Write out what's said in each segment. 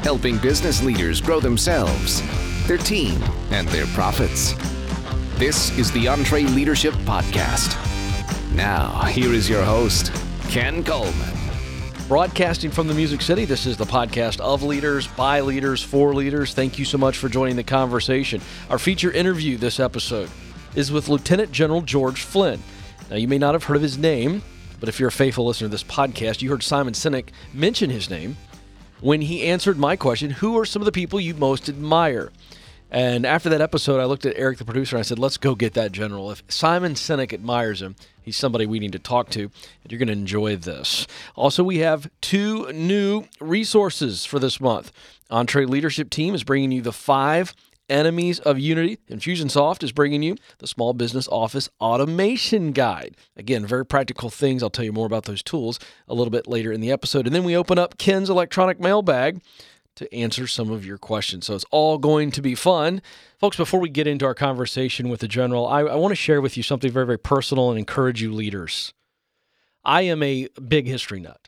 helping business leaders grow themselves, their team, and their profits. This is the EntreLeadership Podcast. Now, here is your host, Ken Coleman. Broadcasting from the Music City, this is the podcast of leaders, by leaders, for leaders. Thank you so much for joining the conversation. Our feature interview this episode is with Lieutenant General George Flynn. Now, you may not have heard of his name, but if you're a faithful listener to this podcast, you heard Simon Sinek mention his name when he answered my question, who are some of the people you most admire? And after that episode, I looked at Eric, the producer, and I said, let's go get that general. If Simon Sinek admires him, he's somebody we need to talk to, and you're going to enjoy this. Also, we have 2 new resources for this month. EntreLeadership team is bringing you the 5 Enemies of Unity. Infusionsoft is bringing you the Small Business Office Automation Guide. Again, very practical things. I'll tell you more about those tools a little bit later in the episode. And then we open up Ken's electronic mailbag to answer some of your questions. So it's all going to be fun. Folks, before we get into our conversation with the General, I want to share with you something very, very personal and encourage you leaders. I am a big history nut.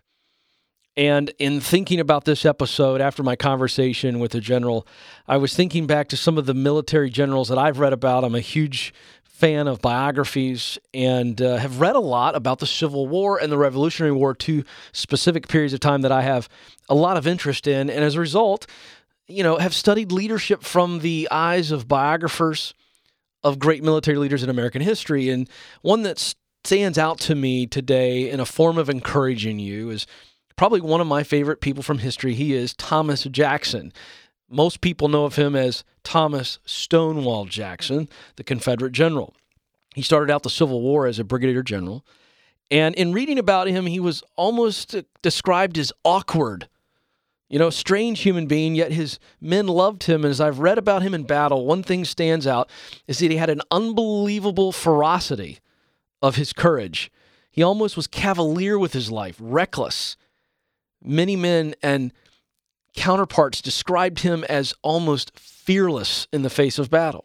And in thinking about this episode, after my conversation with the General, I was thinking back to some of the military generals that I've read about. I'm a huge fan of biographies and have read a lot about the Civil War and the Revolutionary War, 2 specific periods of time that I have a lot of interest in. And as a result, have studied leadership from the eyes of biographers of great military leaders in American history. And one that stands out to me today in a form of encouraging you is probably one of my favorite people from history. He is Thomas Jackson. Most people know of him as Thomas Stonewall Jackson, the Confederate general. He started out the Civil War as a brigadier general. And in reading about him, he was almost described as awkward. Strange human being, yet his men loved him. And as I've read about him in battle, one thing stands out is that he had an unbelievable ferocity of his courage. He almost was cavalier with his life, reckless. Many men and counterparts described him as almost fearless in the face of battle.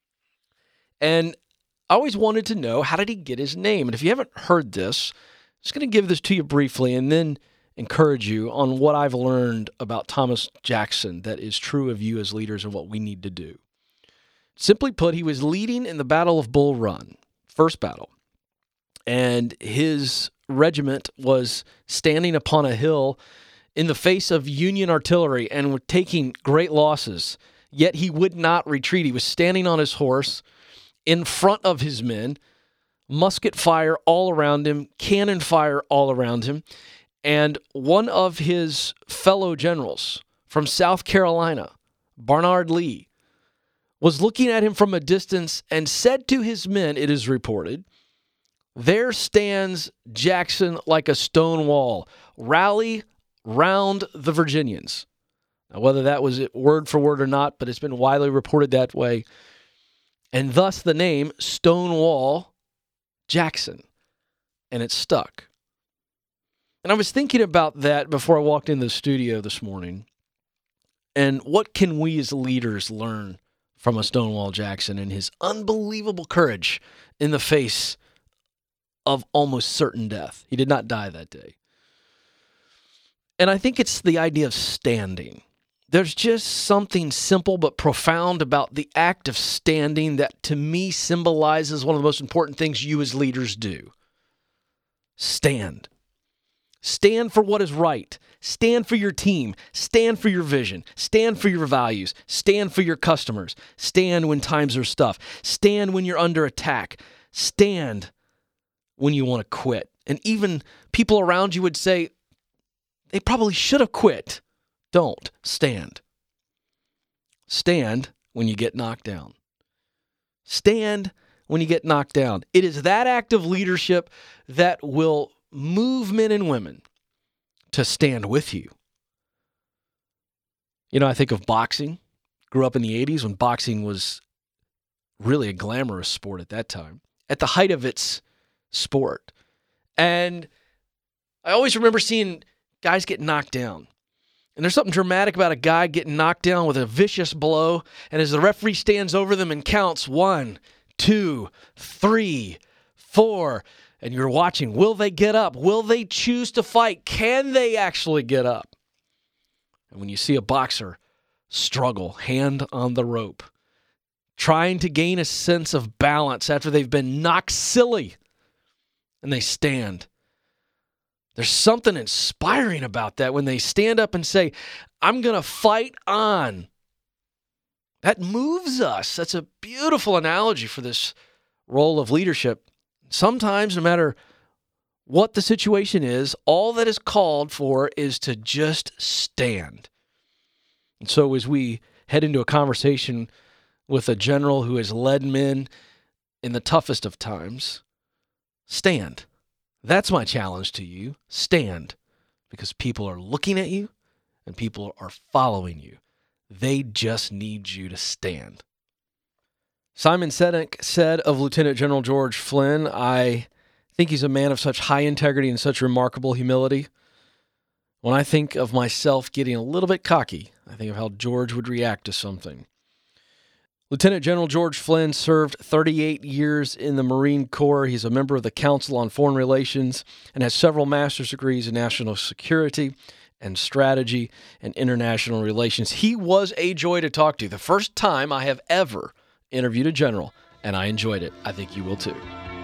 And I always wanted to know, how did he get his name? And if you haven't heard this, I'm just going to give this to you briefly and then encourage you on what I've learned about Thomas Jackson that is true of you as leaders and what we need to do. Simply put, he was leading in the Battle of Bull Run, first battle, and his regiment was standing upon a hill in the face of Union artillery and were taking great losses, yet he would not retreat. He was standing on his horse in front of his men, musket fire all around him, cannon fire all around him, and one of his fellow generals from South Carolina, Barnard Lee, was looking at him from a distance and said to his men, it is reported, "There stands Jackson like a stone wall. Rally round the Virginians." Now, whether that was word for word or not, but it's been widely reported that way. And thus the name Stonewall Jackson. And it stuck. And I was thinking about that before I walked into the studio this morning. And what can we as leaders learn from a Stonewall Jackson and his unbelievable courage in the face of almost certain death? He did not die that day. And I think it's the idea of standing. There's just something simple but profound about the act of standing that to me symbolizes one of the most important things you as leaders do. Stand. Stand for what is right. Stand for your team. Stand for your vision. Stand for your values. Stand for your customers. Stand when times are tough. Stand when you're under attack. Stand when you want to quit. And even people around you would say, they probably should have quit. Don't. Stand. Stand when you get knocked down. Stand when you get knocked down. It is that act of leadership that will move men and women to stand with you. I think of boxing. Grew up in the 80s when boxing was really a glamorous sport at that time, at the height of its sport. And I always remember seeing guys get knocked down. And there's something dramatic about a guy getting knocked down with a vicious blow. And as the referee stands over them and counts 1, 2, 3, 4, and you're watching, will they get up? Will they choose to fight? Can they actually get up? And when you see a boxer struggle, hand on the rope, trying to gain a sense of balance after they've been knocked silly, and they stand. There's something inspiring about that when they stand up and say, I'm going to fight on. That moves us. That's a beautiful analogy for this role of leadership. Sometimes, no matter what the situation is, all that is called for is to just stand. And so as we head into a conversation with a general who has led men in the toughest of times, stand. That's my challenge to you. Stand. Because people are looking at you and people are following you. They just need you to stand. Simon Sinek said of Lieutenant General George Flynn, I think he's a man of such high integrity and such remarkable humility. When I think of myself getting a little bit cocky, I think of how George would react to something. Lieutenant General George Flynn served 38 years in the Marine Corps. He's a member of the Council on Foreign Relations and has several master's degrees in national security and strategy and international relations. He was a joy to talk to. The first time I have ever interviewed a general, and I enjoyed it. I think you will too.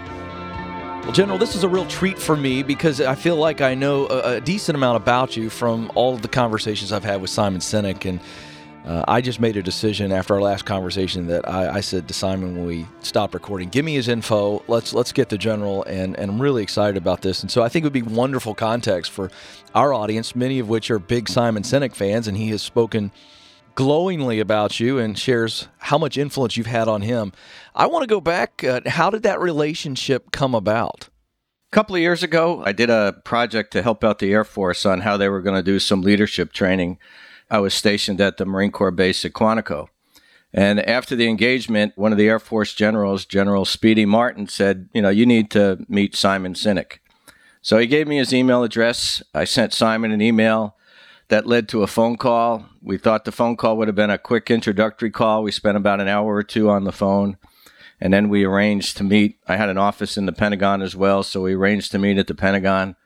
Well, General, this is a real treat for me because I feel like I know a decent amount about you from all of the conversations I've had with Simon Sinek, and I just made a decision after our last conversation that I said to Simon when we stopped recording, give me his info, let's get the general, and I'm really excited about this. And so I think it would be wonderful context for our audience, many of which are big Simon Sinek fans, and he has spoken glowingly about you and shares how much influence you've had on him. I want to go back. How did that relationship come about? A couple of years ago, I did a project to help out the Air Force on how they were going to do some leadership training. I was stationed at the Marine Corps base at Quantico. And after the engagement, one of the Air Force generals, General Speedy Martin, said, you need to meet Simon Sinek. So he gave me his email address. I sent Simon an email that led to a phone call. We thought the phone call would have been a quick introductory call. We spent about an hour or two on the phone. And then we arranged to meet. I had an office in the Pentagon as well, so we arranged to meet at the Pentagon.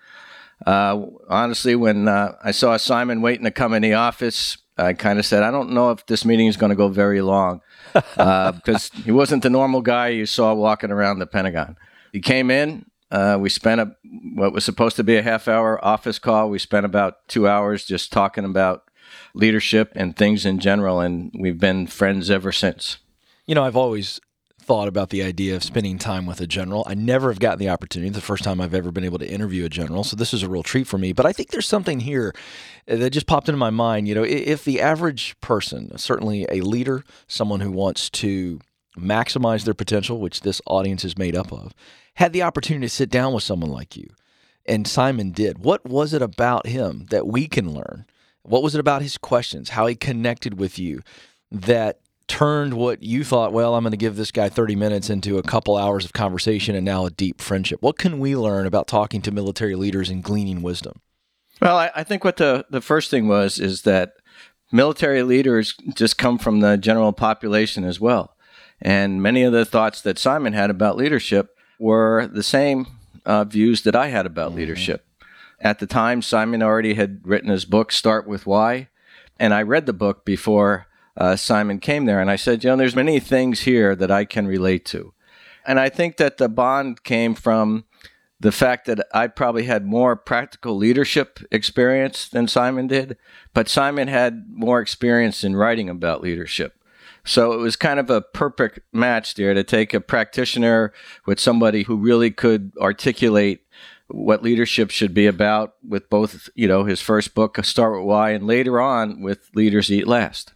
Honestly, when I saw Simon waiting to come in the office, I kind of said, I don't know if this meeting is going to go very long, because he wasn't the normal guy you saw walking around the Pentagon. He came in. We spent what was supposed to be a half-hour office call. We spent about 2 hours just talking about leadership and things in general, and we've been friends ever since. I've always thought about the idea of spending time with a general. I never have gotten the opportunity. It's the first time I've ever been able to interview a general, so this is a real treat for me. But I think there's something here that just popped into my mind. If the average person, certainly a leader, someone who wants to maximize their potential, which this audience is made up of, had the opportunity to sit down with someone like you, and Simon did, what was it about him that we can learn? What was it about his questions, how he connected with you, that turned what you thought, well, I'm going to give this guy 30 minutes into a couple hours of conversation and now a deep friendship? What can we learn about talking to military leaders and gleaning wisdom? Well, I think what the first thing is that military leaders just come from the general population as well. And many of the thoughts that Simon had about leadership were the same views that I had about leadership. At the time, Simon already had written his book, Start With Why, and I read the book before Simon came there, and I said, there's many things here that I can relate to. And I think that the bond came from the fact that I probably had more practical leadership experience than Simon did, but Simon had more experience in writing about leadership. So it was kind of a perfect match there to take a practitioner with somebody who really could articulate what leadership should be about with both, his first book, Start With Why, and later on with Leaders Eat Last.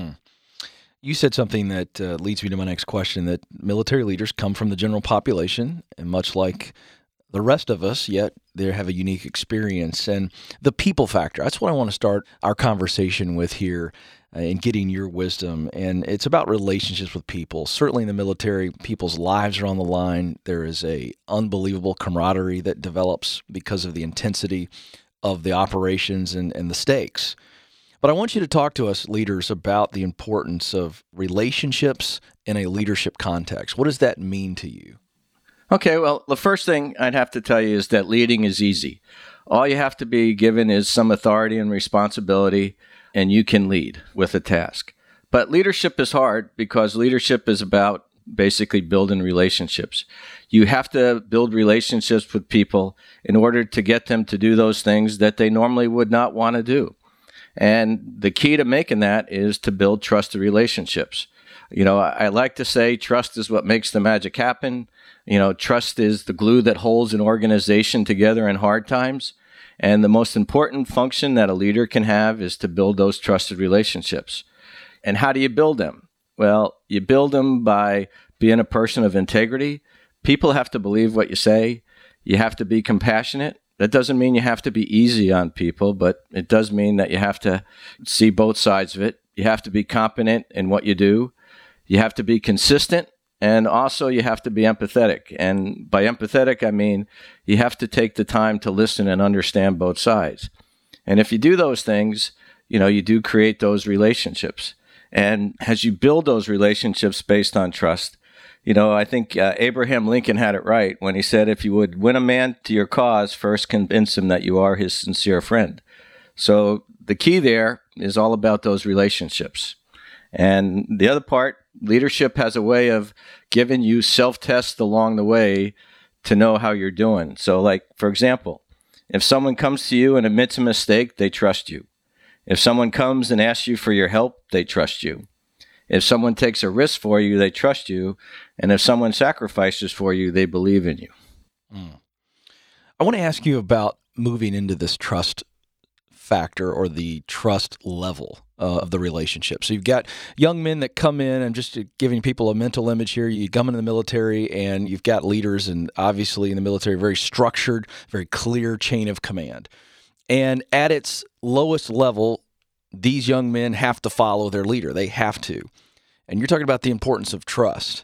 You said something that leads me to my next question, that military leaders come from the general population, and much like the rest of us, yet they have a unique experience. And the people factor, that's what I want to start our conversation with here in getting your wisdom. And it's about relationships with people. Certainly in the military, people's lives are on the line. There is a unbelievable camaraderie that develops because of the intensity of the operations and the stakes. But I want you to talk to us, leaders, about the importance of relationships in a leadership context. What does that mean to you? Okay, well, the first thing I'd have to tell you is that leading is easy. All you have to be given is some authority and responsibility. and you can lead with a task. But leadership is hard because leadership is about basically building relationships. You have to build relationships with people in order to get them to do those things that they normally would not want to do. And the key to making that is to build trusted relationships. I like to say trust is what makes the magic happen. Trust is the glue that holds an organization together in hard times. And the most important function that a leader can have is to build those trusted relationships. And how do you build them? Well, you build them by being a person of integrity. People have to believe what you say. You have to be compassionate. That doesn't mean you have to be easy on people, but it does mean that you have to see both sides of it. You have to be competent in what you do. You have to be consistent, and also you have to be empathetic. And by empathetic, I mean you have to take the time to listen and understand both sides. And if you do those things, you do create those relationships. And as you build those relationships based on trust, I think Abraham Lincoln had it right when he said, if you would win a man to your cause, first convince him that you are his sincere friend. So the key there is all about those relationships. And the other part, leadership has a way of giving you self-tests along the way to know how you're doing. So like, for example, if someone comes to you and admits a mistake, they trust you. If someone comes and asks you for your help, they trust you. If someone takes a risk for you, they trust you. And if someone sacrifices for you, they believe in you. I want to ask you about moving into this trust factor or the trust level of the relationship. So you've got young men that come in, and just giving people a mental image here, you come into the military and you've got leaders, and obviously in the military, very structured, very clear chain of command. And at its lowest level, these young men have to follow their leader. They have to. And you're talking about the importance of trust.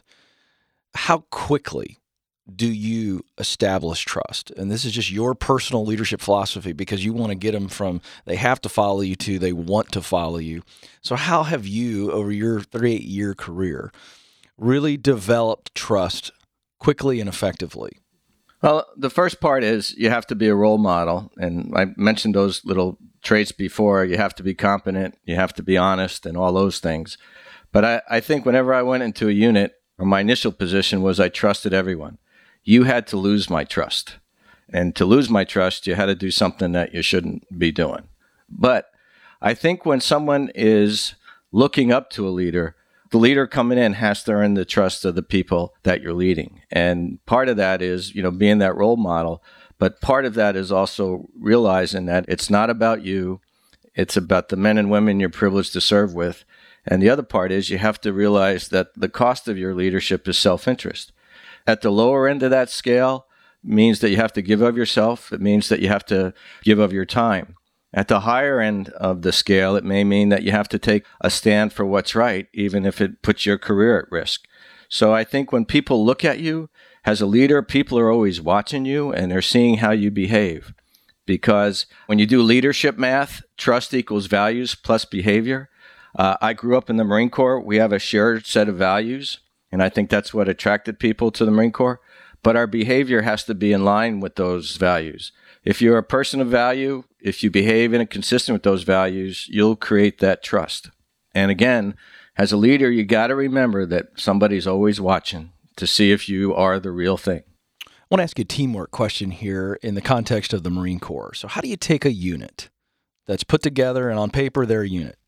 How quickly do you establish trust? And this is just your personal leadership philosophy, because you want to get them from they have to follow you to they want to follow you. So how have you, over your 38-year career, really developed trust quickly and effectively? Well, the first part is you have to be a role model. And I mentioned those little traits before. You have to be competent, you have to be honest, and all those things. But I think whenever I went into a unit, or my initial position was I trusted everyone. You had to lose my trust. And to lose my trust, you had to do something that you shouldn't be doing. But I think when someone is looking up to a leader, the leader coming in has to earn the trust of the people that you're leading. And part of that is, being that role model. But part of that is also realizing that it's not about you. It's about the men and women you're privileged to serve with. And the other part is you have to realize that the cost of your leadership is self-interest. At the lower end of that scale means that you have to give of yourself. It means that you have to give of your time. At the higher end of the scale, it may mean that you have to take a stand for what's right, even if it puts your career at risk. So I think when people look at you as a leader, people are always watching you and they're seeing how you behave. Because when you do leadership math, trust equals values plus behavior. I grew up in the Marine Corps. We have a shared set of values, and I think that's what attracted people to the Marine Corps. But our behavior has to be in line with those values. If you're a person of value, if you behave in consistent with those values, you'll create that trust. And again, as a leader, you got to remember that somebody's always watching to see if you are the real thing. I want to ask you a teamwork question here in the context of the Marine Corps. So how do you take a unit that's put together and on paper they're a unit,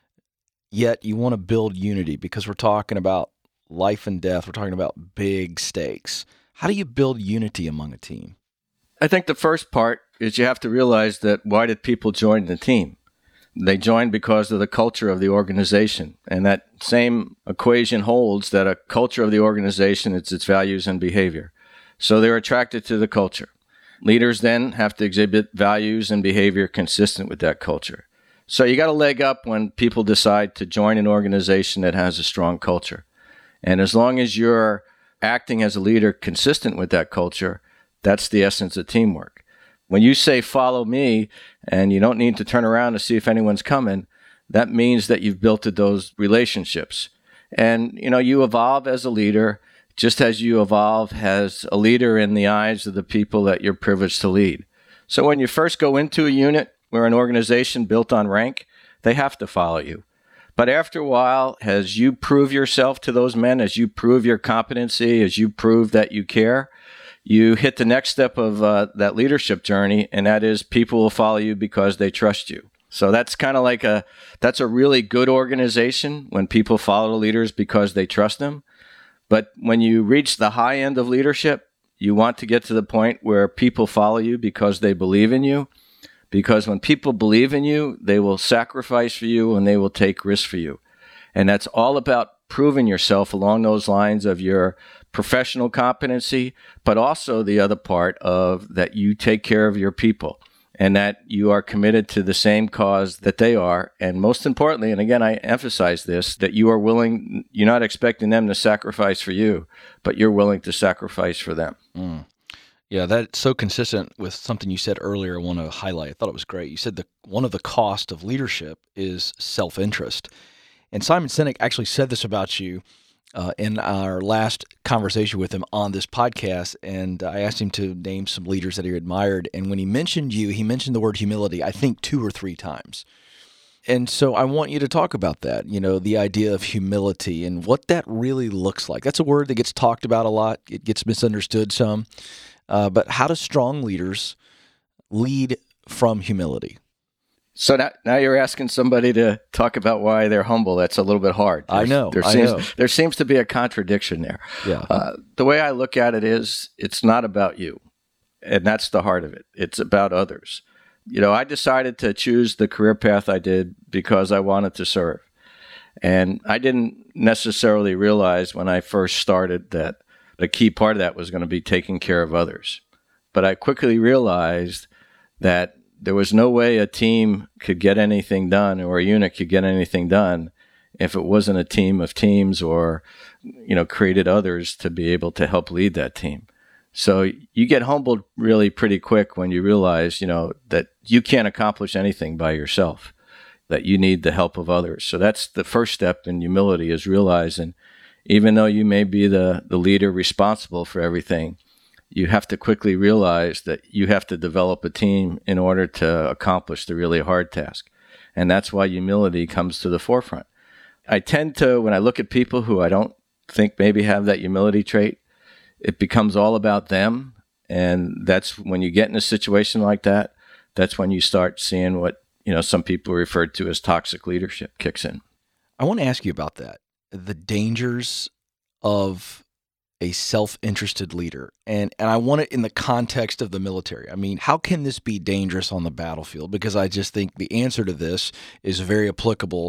yet you want to build unity because we're talking about life and death, we're talking about big stakes. How do you build unity among a team? I think the first part is you have to realize that why did people join the team? They joined because of the culture of the organization. And that same equation holds that a culture of the organization is its values and behavior. So they're attracted to the culture. Leaders then have to exhibit values and behavior consistent with that culture. So you got a leg up when people decide to join an organization that has a strong culture. And as long as you're acting as a leader consistent with that culture, that's the essence of teamwork. When you say, follow me, and you don't need to turn around to see if anyone's coming, that means that you've built those relationships. And, you evolve as a leader, just as you evolve as a leader in the eyes of the people that you're privileged to lead. So when you first go into a unit or an organization built on rank, they have to follow you. But after a while, as you prove yourself to those men, as you prove your competency, as you prove that you care, you hit the next step of that leadership journey, and that is people will follow you because they trust you. So that's kind of like that's a really good organization when people follow the leaders because they trust them. But when you reach the high end of leadership, you want to get to the point where people follow you because they believe in you. Because when people believe in you, they will sacrifice for you and they will take risks for you. And that's all about proving yourself along those lines of your professional competency, but also the other part of that you take care of your people and that you are committed to the same cause that they are. And most importantly, and again, I emphasize this, that you are willing, you're not expecting them to sacrifice for you, but you're willing to sacrifice for them. Yeah, that's so consistent with something you said earlier I want to highlight. I thought it was great. You said that one of the costs of leadership is self-interest. And Simon Sinek actually said this about you in our last conversation with him on this podcast. And I asked him to name some leaders that he admired. And when he mentioned you, he mentioned the word humility, I think 2 or 3 times. And so I want you to talk about that, the idea of humility and what that really looks like. That's a word that gets talked about a lot. It gets misunderstood some. But how do strong leaders lead from humility? So now you're asking somebody to talk about why they're humble. That's a little bit hard. I know. There seems to be a contradiction there. Yeah. The way I look at it is it's not about you. And that's the heart of it. It's about others. I decided to choose the career path I did because I wanted to serve. And I didn't necessarily realize when I first started that the key part of that was going to be taking care of others. But I quickly realized that there was no way a team could get anything done or a unit could get anything done if it wasn't a team of teams or, created others to be able to help lead that team. So you get humbled really pretty quick when you realize, that you can't accomplish anything by yourself, that you need the help of others. So that's the first step in humility, is realizing even though you may be the leader responsible for everything, you have to quickly realize that you have to develop a team in order to accomplish the really hard task. And that's why humility comes to the forefront. I tend to, when I look at people who I don't think maybe have that humility trait, it becomes all about them. And that's when you get in a situation like that, that's when you start seeing what, some people refer to as toxic leadership kicks in. I want to ask you about that. The dangers of a self-interested leader. And I want it in the context of the military. I mean, how can this be dangerous on the battlefield? Because I just think the answer to this is very applicable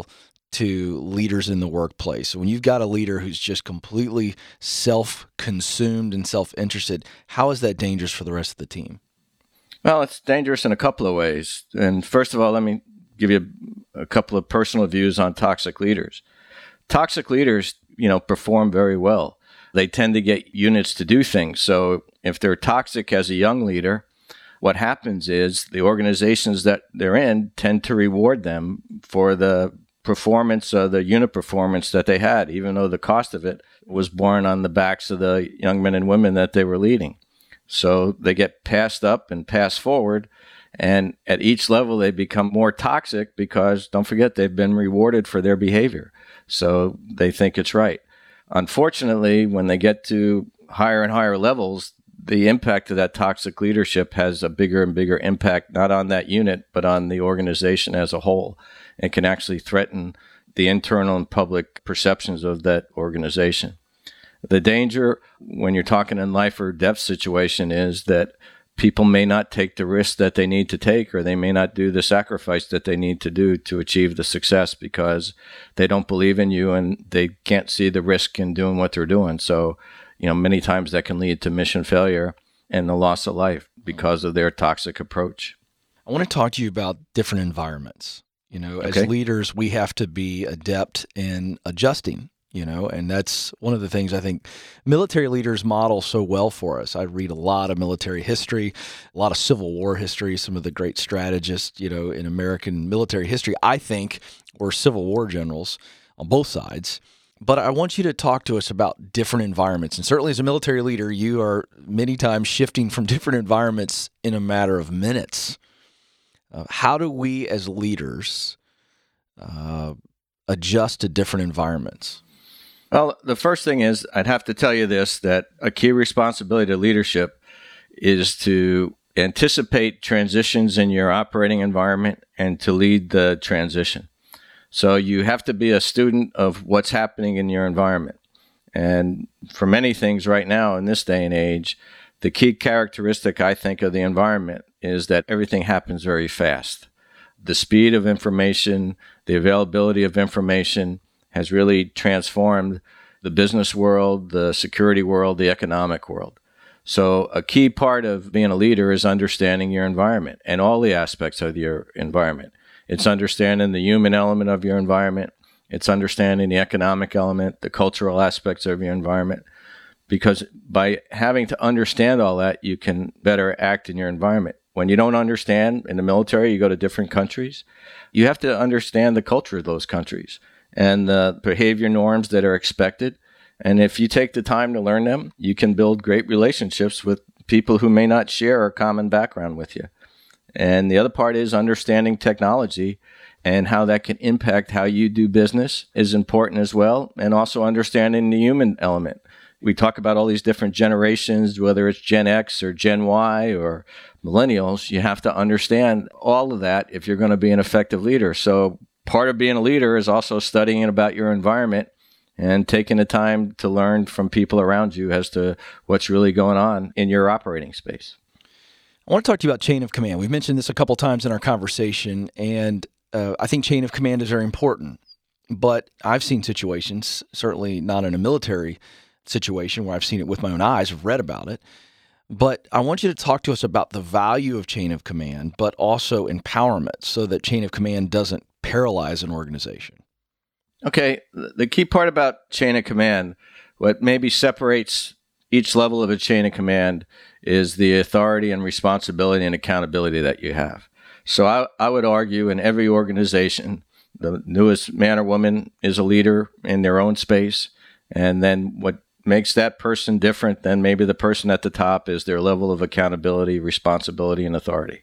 to leaders in the workplace. When you've got a leader who's just completely self-consumed and self-interested, how is that dangerous for the rest of the team? Well, it's dangerous in a couple of ways. And first of all, let me give you a couple of personal views on toxic leaders. Toxic leaders, perform very well. They tend to get units to do things. So if they're toxic as a young leader, what happens is the organizations that they're in tend to reward them for the performance, the unit performance that they had, even though the cost of it was borne on the backs of the young men and women that they were leading. So they get passed up and passed forward. And at each level, they become more toxic because, don't forget, they've been rewarded for their behavior. So they think it's right. Unfortunately, when they get to higher and higher levels, the impact of that toxic leadership has a bigger and bigger impact, not on that unit, but on the organization as a whole. It can actually threaten the internal and public perceptions of that organization. The danger when you're talking in life or death situation is that people may not take the risk that they need to take, or they may not do the sacrifice that they need to do to achieve the success because they don't believe in you and they can't see the risk in doing what they're doing. So, many times that can lead to mission failure and the loss of life because of their toxic approach. I want to talk to you about different environments. As leaders, we have to be adept in adjusting. And that's one of the things I think military leaders model so well for us. I read a lot of military history, a lot of Civil War history. Some of the great strategists, in American military history, I think, were Civil War generals on both sides. But I want you to talk to us about different environments. And certainly as a military leader, you are many times shifting from different environments in a matter of minutes. How do we as leaders adjust to different environments? Well, the first thing is I'd have to tell you this, that a key responsibility to leadership is to anticipate transitions in your operating environment and to lead the transition. So you have to be a student of what's happening in your environment. And for many things right now in this day and age, the key characteristic, I think, of the environment is that everything happens very fast. The speed of information, the availability of information has really transformed the business world, the security world, the economic world. So a key part of being a leader is understanding your environment and all the aspects of your environment. It's understanding the human element of your environment. It's understanding the economic element, the cultural aspects of your environment. Because by having to understand all that, you can better act in your environment. When you don't understand in the military, you go to different countries. You have to understand the culture of those countries and the behavior norms that are expected. And if you take the time to learn them, you can build great relationships with people who may not share a common background with you. And the other part is understanding technology and how that can impact how you do business is important as well. And also understanding the human element. We talk about all these different generations, whether it's Gen X or Gen Y or millennials. You have to understand all of that if you're going to be an effective leader. So part of being a leader is also studying about your environment and taking the time to learn from people around you as to what's really going on in your operating space. I want to talk to you about chain of command. We've mentioned this a couple times in our conversation, and I think chain of command is very important. But I've seen situations, certainly not in a military situation where I've seen it with my own eyes, I've read about it. But I want you to talk to us about the value of chain of command, but also empowerment so that chain of command doesn't paralyze an organization. Okay, the key part about chain of command, what maybe separates each level of a chain of command is the authority and responsibility and accountability that you have. So I would argue in every organization, the newest man or woman is a leader in their own space. And then what makes that person different than maybe the person at the top is their level of accountability, responsibility, and authority.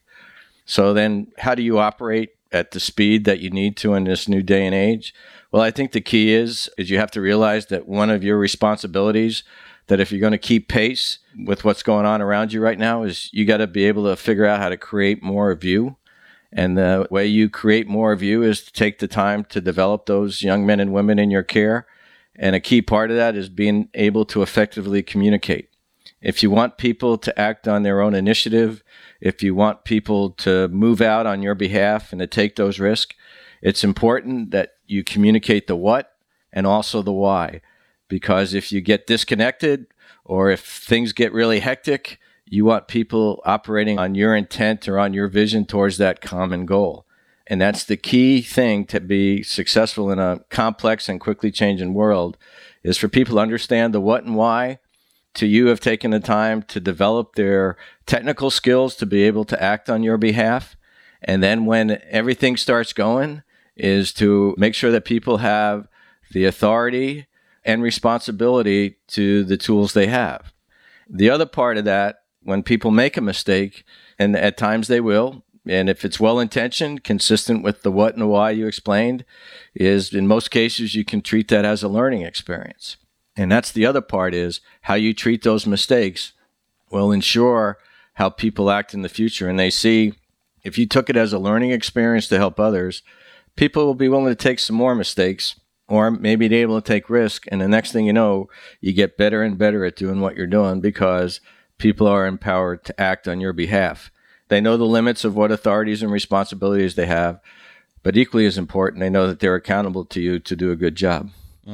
So then how do you operate at the speed that you need to in this new day and age? Well, I think the key is you have to realize that one of your responsibilities, that if you're going to keep pace with what's going on around you right now, is you got to be able to figure out how to create more of you. And the way you create more of you is to take the time to develop those young men and women in your care. And a key part of that is being able to effectively communicate. If you want people to act on their own initiative, if you want people to move out on your behalf and to take those risks, it's important that you communicate the what and also the why. Because if you get disconnected or if things get really hectic, you want people operating on your intent or on your vision towards that common goal. And that's the key thing to be successful in a complex and quickly changing world, is for people to understand the what and why, to you have taken the time to develop their technical skills to be able to act on your behalf. And then when everything starts going, is to make sure that people have the authority and responsibility to the tools they have. The other part of that, when people make a mistake, and at times they will, and if it's well-intentioned, consistent with the what and the why you explained, is in most cases you can treat that as a learning experience. And that's the other part, is how you treat those mistakes will ensure how people act in the future. And they see, if you took it as a learning experience to help others, people will be willing to take some more mistakes or maybe be able to take risk. And the next thing you know, you get better and better at doing what you're doing because people are empowered to act on your behalf. They know the limits of what authorities and responsibilities they have, but equally as important, they know that they're accountable to you to do a good job.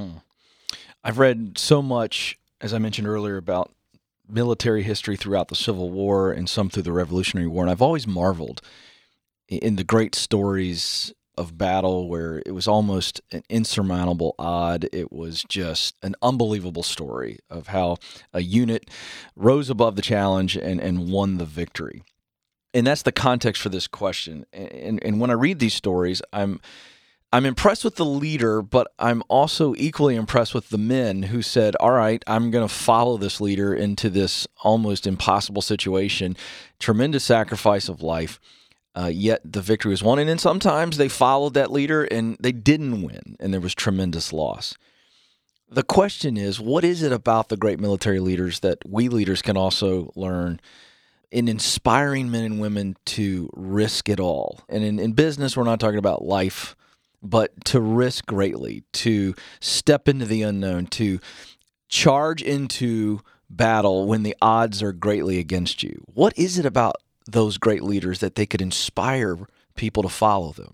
I've read so much, as I mentioned earlier, about military history throughout the Civil War and some through the Revolutionary War, and I've always marveled in the great stories of battle where it was almost an insurmountable odd. It was just an unbelievable story of how a unit rose above the challenge and won the victory. And that's the context for this question. And when I read these stories, I'm impressed with the leader, but I'm also equally impressed with the men who said, all right, I'm going to follow this leader into this almost impossible situation, tremendous sacrifice of life. yet the victory was won. And then sometimes they followed that leader and they didn't win, and there was tremendous loss. The question is, what is it about the great military leaders that we leaders can also learn in inspiring men and women to risk it all? And in business, we're not talking about life, but to risk greatly, to step into the unknown, to charge into battle when the odds are greatly against you. What is it about those great leaders that they could inspire people to follow them?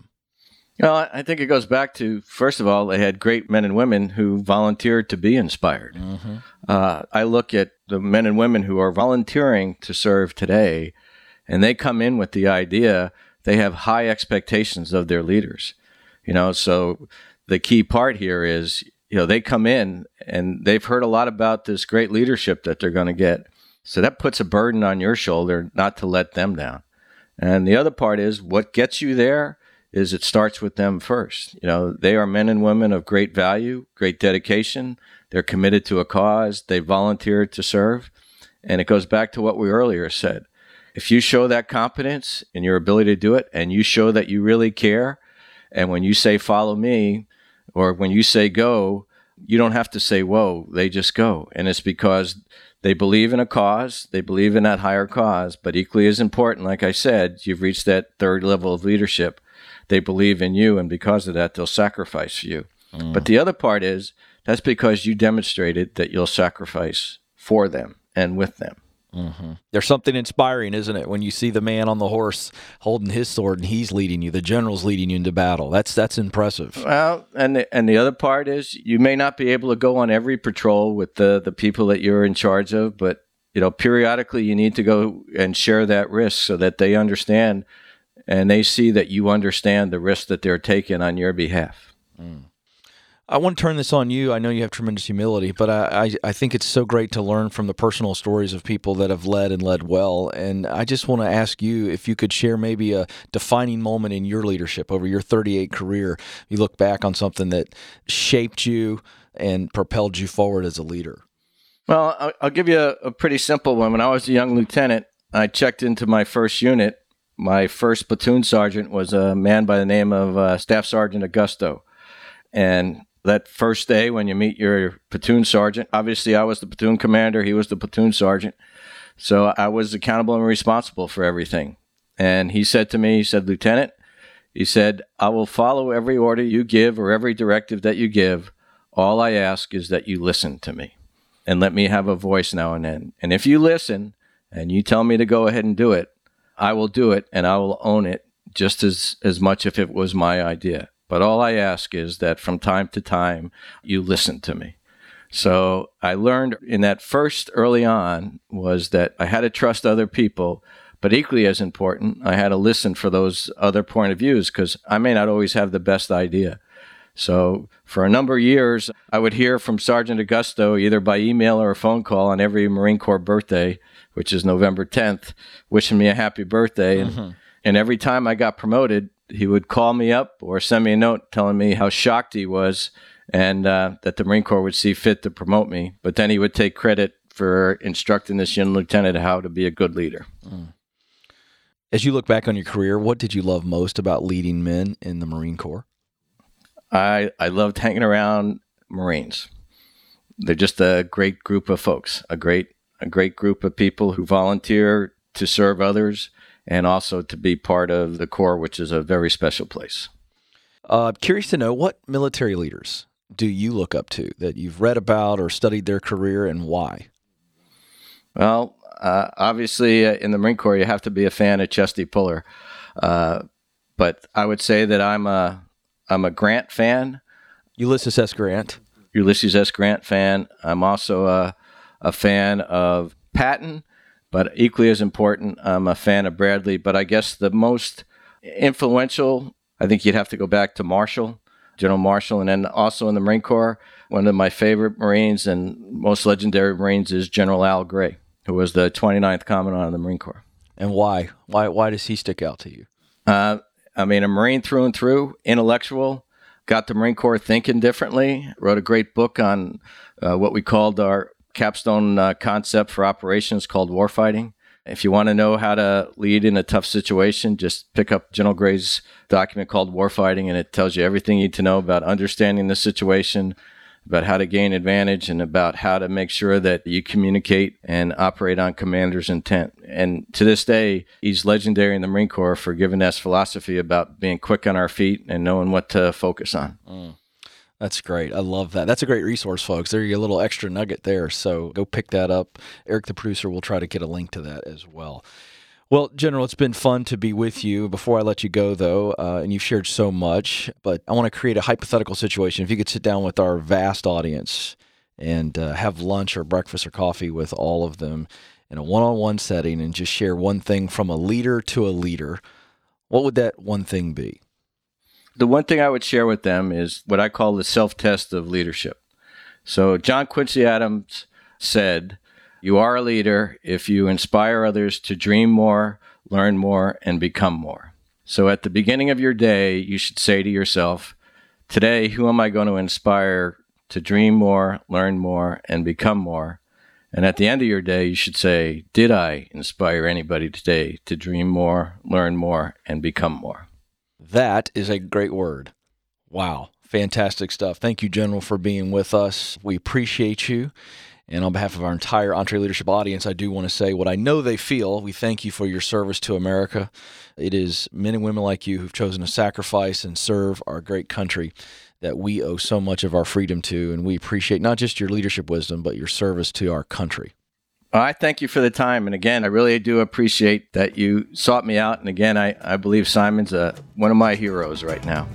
I think it goes back to, first of all, they had great men and women who volunteered to be inspired. Mm-hmm. I look at the men and women who are volunteering to serve today, and they come in with the idea, they have high expectations of their leaders. So the key part here is, they come in and they've heard a lot about this great leadership that they're going to get. So that puts a burden on your shoulder not to let them down. And the other part is, what gets you there is it starts with them first. They are men and women of great value, great dedication. They're committed to a cause. They volunteered to serve. And it goes back to what we earlier said. If you show that competence in your ability to do it, and you show that you really care, and when you say, follow me, or when you say go, you don't have to say, whoa, they just go. And it's because they believe in a cause, they believe in that higher cause, but equally as important, like I said, you've reached that third level of leadership. They believe in you, and because of that, they'll sacrifice for you. Mm. But the other part is, that's because you demonstrated that you'll sacrifice for them and with them. Mm-hmm. There's something inspiring, isn't it, when you see the man on the horse holding his sword and he's leading you, the general's leading you into battle. That's impressive. Well, and the other part is, you may not be able to go on every patrol with the people that you're in charge of, but periodically you need to go and share that risk so that they understand and they see that you understand the risk that they're taking on your behalf. Mm. I want to turn this on you. I know you have tremendous humility, but I think it's so great to learn from the personal stories of people that have led and led well. And I just want to ask you if you could share maybe a defining moment in your leadership over your 38 career. You look back on something that shaped you and propelled you forward as a leader. Well, I'll give you a pretty simple one. When I was a young lieutenant, I checked into my first unit. My first platoon sergeant was a man by the name of Staff Sergeant Augusto. And that first day when you meet your platoon sergeant, obviously I was the platoon commander, he was the platoon sergeant. So I was accountable and responsible for everything. And he said to me, Lieutenant, he said, I will follow every order you give or every directive that you give. All I ask is that you listen to me and let me have a voice now and then. And if you listen and you tell me to go ahead and do it, I will do it and I will own it just as much if it was my idea. But all I ask is that from time to time, you listen to me. So I learned in that first early on was that I had to trust other people, but equally as important, I had to listen for those other point of views because I may not always have the best idea. So for a number of years, I would hear from Sergeant Augusto either by email or a phone call on every Marine Corps birthday, which is November 10th, wishing me a happy birthday. Mm-hmm. And every time I got promoted, he would call me up or send me a note telling me how shocked he was and that the Marine Corps would see fit to promote me. But then he would take credit for instructing this young lieutenant how to be a good leader. Mm. As you look back on your career, what did you love most about leading men in the Marine Corps? I loved hanging around Marines. They're just a great group of folks, a great group of people who volunteer to serve others and also to be part of the Corps, which is a very special place. Curious to know, what military leaders do you look up to that you've read about or studied their career, and why? Well, obviously in the Marine Corps, you have to be a fan of Chesty Puller. But I would say that I'm a Grant fan. Ulysses S. Grant. Ulysses S. Grant fan. I'm also a fan of Patton. But equally as important, I'm a fan of Bradley. But I guess the most influential, I think you'd have to go back to Marshall, General Marshall. And then also in the Marine Corps, one of my favorite Marines and most legendary Marines is General Al Gray, who was the 29th Commandant of the Marine Corps. And why? Why does he stick out to you? I mean, a Marine through and through, intellectual, got the Marine Corps thinking differently, wrote a great book on what we called our capstone concept for operations called warfighting. If you want to know how to lead in a tough situation, just pick up General Gray's document called Warfighting, and it tells you everything you need to know about understanding the situation, about how to gain advantage, and about how to make sure that you communicate and operate on commander's intent. And to this day, he's legendary in the Marine Corps for giving us philosophy about being quick on our feet and knowing what to focus on. That's great. I love that. That's a great resource, folks. There's a little extra nugget there. So go pick that up. Eric, the producer, will try to get a link to that as well. Well, General, it's been fun to be with you. Before I let you go, though, and you've shared so much, but I want to create a hypothetical situation. If you could sit down with our vast audience and have lunch or breakfast or coffee with all of them in a one-on-one setting and just share one thing from a leader to a leader, what would that one thing be? The one thing I would share with them is what I call the self-test of leadership. So John Quincy Adams said, "You are a leader if you inspire others to dream more, learn more, and become more." So at the beginning of your day, you should say to yourself, today, who am I going to inspire to dream more, learn more, and become more? And at the end of your day, you should say, did I inspire anybody today to dream more, learn more, and become more? That is a great word. Wow. Fantastic stuff. Thank you, General, for being with us. We appreciate you. And on behalf of our entire EntreLeadership audience, I do want to say what I know they feel. We thank you for your service to America. It is men and women like you who've chosen to sacrifice and serve our great country that we owe so much of our freedom to. And we appreciate not just your leadership wisdom, but your service to our country. I thank you for the time. And again, I really do appreciate that you sought me out. And again, I believe Simon's one of my heroes right now.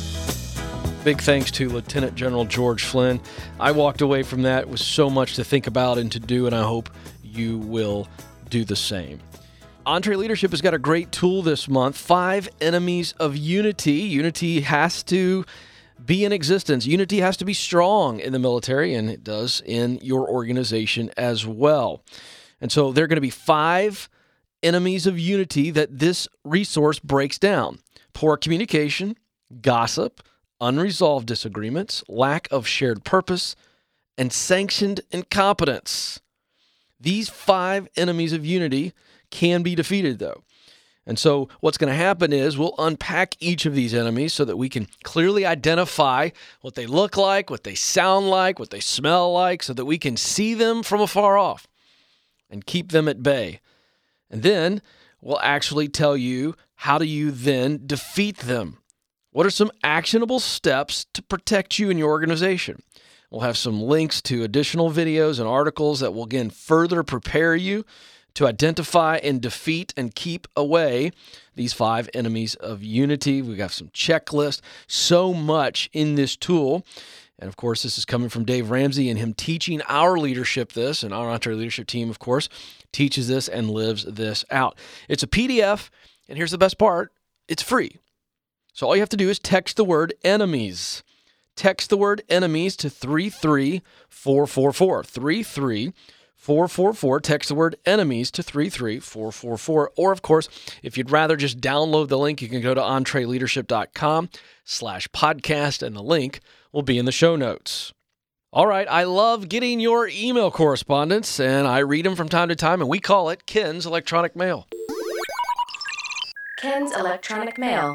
Big thanks to Lieutenant General George Flynn. I walked away from that with so much to think about and to do, and I hope you will do the same. EntreLeadership has got a great tool this month, 5 Enemies of Unity. Unity has to be in existence. Unity has to be strong in the military, and it does in your organization as well. And so there are going to be 5 enemies of unity that this resource breaks down: poor communication, gossip, unresolved disagreements, lack of shared purpose, and sanctioned incompetence. These 5 enemies of unity can be defeated, though. And so what's going to happen is we'll unpack each of these enemies so that we can clearly identify what they look like, what they sound like, what they smell like, so that we can see them from afar off and keep them at bay. And then we'll actually tell you, how do you then defeat them? What are some actionable steps to protect you and your organization? We'll have some links to additional videos and articles that will, again, further prepare you to identify and defeat and keep away these 5 enemies of unity. We've got some checklists, so much in this tool. And of course, this is coming from Dave Ramsey and him teaching our leadership this, and our EntreLeadership team, of course, teaches this and lives this out. It's a PDF, and here's the best part: it's free. So all you have to do is text the word enemies. Text the word enemies to 33444. 33444. Text the word enemies to 33444. Or, of course, if you'd rather just download the link, you can go to EntreLeadership.com/podcast, and the link will be in the show notes. All right, I love getting your email correspondence, and I read them from time to time, and we call it Ken's Electronic Mail. Ken's Electronic Mail.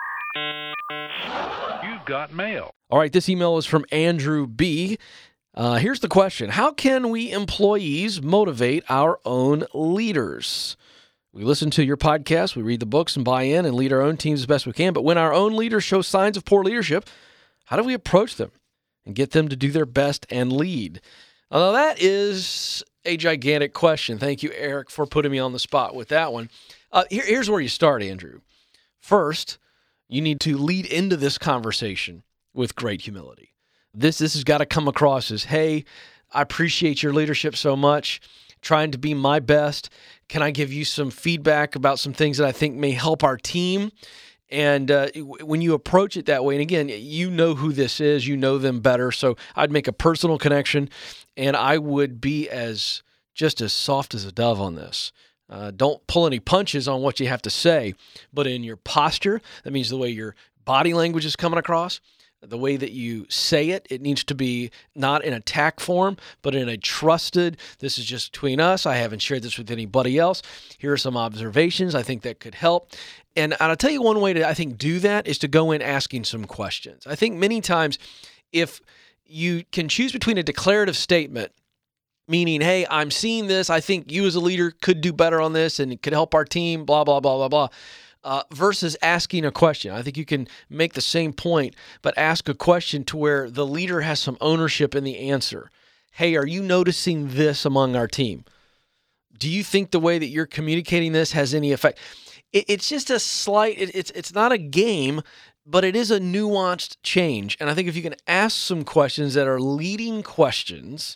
You've got mail. All right, this email is from Andrew B. Here's the question: how can we employees motivate our own leaders? We listen to your podcast, we read the books and buy in and lead our own teams as best we can. But when our own leaders show signs of poor leadership, how do we approach them and get them to do their best and lead? Now, that is a gigantic question. Thank you, Eric, for putting me on the spot with that one. Here's where you start, Andrew. First, you need to lead into this conversation with great humility. This has got to come across as, hey, I appreciate your leadership so much, trying to be my best. Can I give you some feedback about some things that I think may help our team? And when you approach it that way, and again, you know who this is, you know them better, so I'd make a personal connection, and I would be just as soft as a dove on this. Don't pull any punches on what you have to say, but in your posture, that means the way your body language is coming across, The way that you say it needs to be not in attack form, but in a trusted, this is just between us. I haven't shared this with anybody else. Here are some observations I think that could help. And I'll tell you one way to, I think, do that is to go in asking some questions. I think many times if you can choose between a declarative statement, meaning, hey, I'm seeing this, I think you as a leader could do better on this and it could help our team, blah, blah, blah, blah, blah, versus asking a question. I think you can make the same point, but ask a question to where the leader has some ownership in the answer. Hey, are you noticing this among our team? Do you think the way that you're communicating this has any effect? It's just a slight, it's not a game, but it is a nuanced change. And I think if you can ask some questions that are leading questions,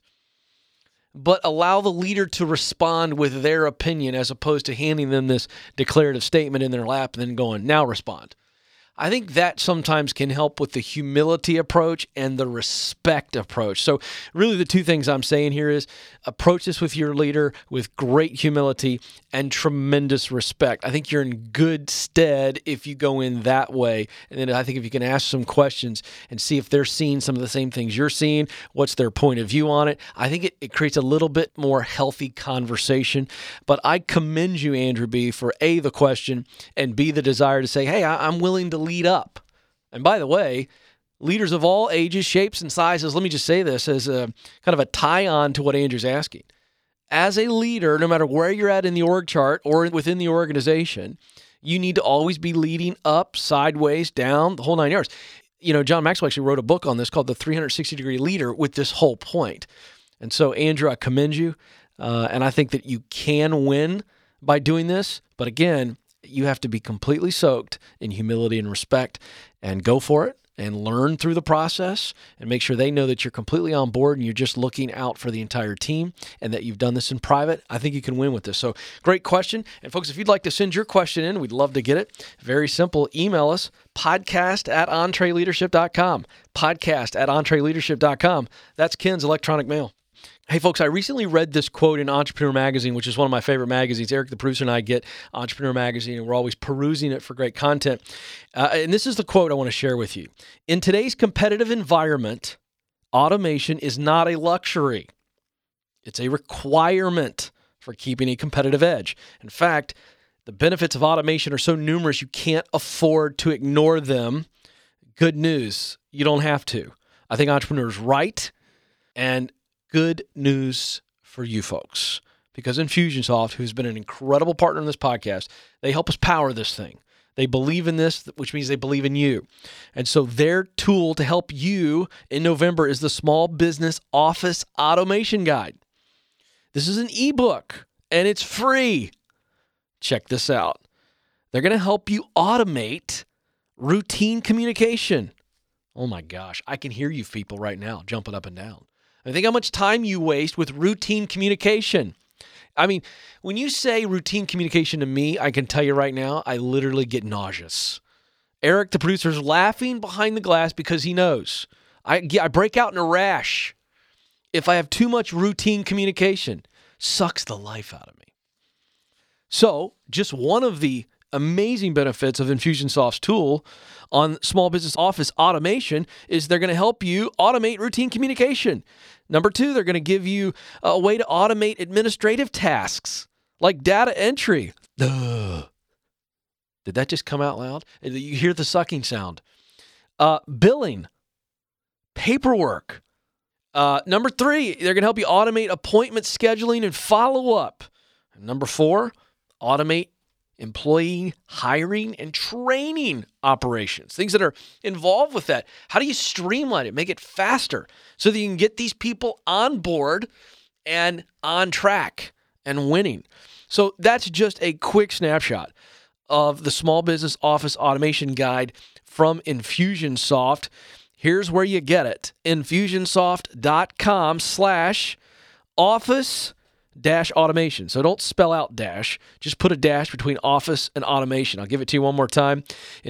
but allow the leader to respond with their opinion as opposed to handing them this declarative statement in their lap and then going, now respond. I think that sometimes can help with the humility approach and the respect approach. So really the two things I'm saying here is approach this with your leader with great humility and tremendous respect. I think you're in good stead if you go in that way. And then I think if you can ask some questions and see if they're seeing some of the same things you're seeing, what's their point of view on it, I think it creates a little bit more healthy conversation. But I commend you, Andrew B., for A, the question, and B, the desire to say, hey, I'm willing to lead up. And by the way, leaders of all ages, shapes, and sizes, let me just say this as a kind of a tie-on to what Andrew's asking. As a leader, no matter where you're at in the org chart or within the organization, you need to always be leading up, sideways, down, the whole 9 yards. You know, John Maxwell actually wrote a book on this called The 360-Degree Leader with this whole point. And so, Andrew, I commend you, and I think that you can win by doing this. But again, you have to be completely soaked in humility and respect and go for it and learn through the process and make sure they know that you're completely on board and you're just looking out for the entire team and that you've done this in private. I think you can win with this. So great question. And folks, if you'd like to send your question in, we'd love to get it. Very simple. Email us, podcast@entreleadership.com. Podcast@entreleadership.com. That's Ken's electronic mail. Hey, folks, I recently read this quote in Entrepreneur Magazine, which is one of my favorite magazines. Eric, the producer, and I get Entrepreneur Magazine, and we're always perusing it for great content. And this is the quote I want to share with you. In today's competitive environment, automation is not a luxury. It's a requirement for keeping a competitive edge. In fact, the benefits of automation are so numerous you can't afford to ignore them. Good news, you don't have to. I think Entrepreneur's right, and good news for you folks, because Infusionsoft, who's been an incredible partner in this podcast, they help us power this thing. They believe in this, which means they believe in you. And so their tool to help you in November is the Small Business Office Automation Guide. This is an ebook, and it's free. Check this out. They're going to help you automate routine communication. Oh my gosh, I can hear you people right now jumping up and down. I think how much time you waste with routine communication. I mean, when you say routine communication to me, I can tell you right now, I literally get nauseous. Eric, the producer, is laughing behind the glass because he knows. I break out in a rash if I have too much routine communication. Sucks the life out of me. So, just one of the amazing benefits of Infusionsoft's tool on small business office automation is they're going to help you automate routine communication. Number two, they're going to give you a way to automate administrative tasks like data entry. Did that just come out loud? You hear the sucking sound. Billing, paperwork. Number three, they're going to help you automate appointment scheduling and follow-up. Number four, automate employee hiring and training operations, things that are involved with that. How do you streamline it, make it faster so that you can get these people on board and on track and winning? So that's just a quick snapshot of the Small Business Office Automation Guide from Infusionsoft. Here's where you get it. Infusionsoft.com/office-automation. So don't spell out dash. Just put a dash between office and automation. I'll give it to you one more time.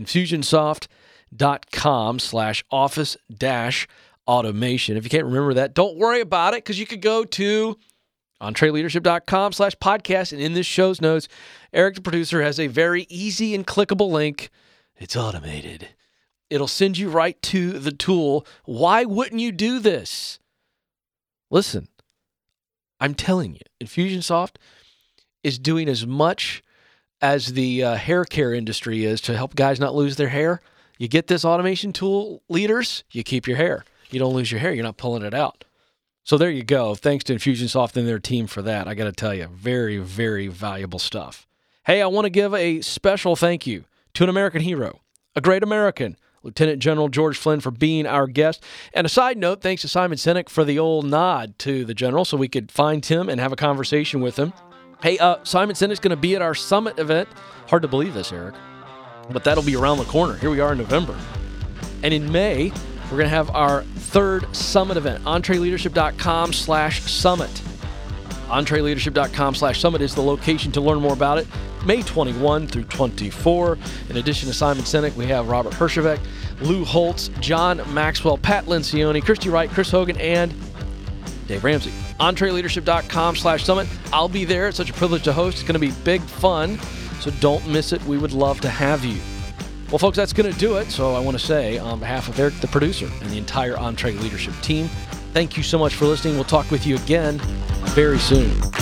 Infusionsoft.com/office-automation. If you can't remember that, don't worry about it, because you could go to entreleadership.com/podcast. And in this show's notes, Eric, the producer, has a very easy and clickable link. It's automated. It'll send you right to the tool. Why wouldn't you do this? Listen, I'm telling you, Infusionsoft is doing as much as the hair care industry is to help guys not lose their hair. You get this automation tool, leaders, you keep your hair. You don't lose your hair. You're not pulling it out. So there you go. Thanks to Infusionsoft and their team for that. I got to tell you, very, very valuable stuff. Hey, I want to give a special thank you to an American hero, a great American, Lieutenant General George Flynn, for being our guest. And a side note, thanks to Simon Sinek for the old nod to the general so we could find him and have a conversation with him. Hey, Simon Sinek's going to be at our summit event. Hard to believe this, Eric, but that'll be around the corner. Here we are in November. And in May, we're going to have our third summit event, EntreLeadership.com/summit. EntreLeadership.com/summit is the location to learn more about it. May 21 through 24. In addition to Simon Sinek, we have Robert Herjavec, Lou Holtz, John Maxwell, Pat Lencioni, Christy Wright, Chris Hogan, and Dave Ramsey. EntreLeadership.com/summit. I'll be there. It's such a privilege to host. It's going to be big fun, so don't miss it. We would love to have you. Well, folks, that's going to do it. So I want to say, on behalf of Eric, the producer, and the entire EntreLeadership team, thank you so much for listening. We'll talk with you again very soon.